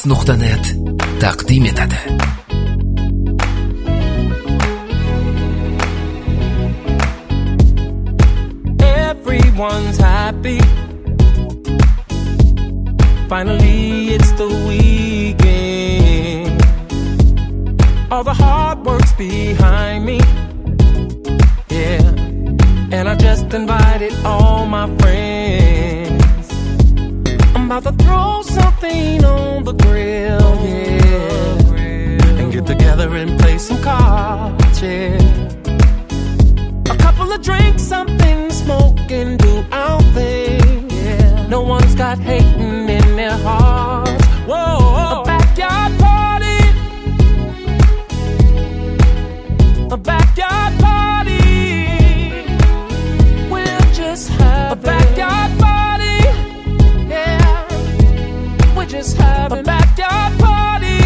نقطه تقدیم داده. Everyone's happy. Finally it's the weekend. All the hard work's behind me. Yeah. And I just invited all my friends. I'm about to throw something on the grill, yeah. And get together and play some cards, yeah. A couple of drinks, something to smoke and do our thing, yeah. No one's got hating in their hearts. Whoa, a backyard party. A backyard party. We'll just have a backyard party. Yeah. We'll just have a backyard party.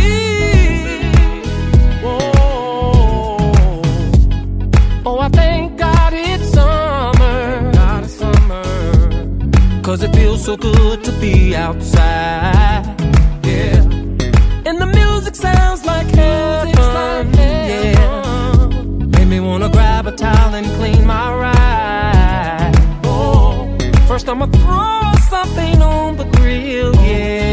Whoa. Oh, I thank God it's summer. God, it's summer. 'Cause it feels so good to be outside. Yeah. And the music sounds like heaven. Yeah. Made me wanna grab a towel and clean my ride. Oh, first I'ma throw something on the grill, yeah.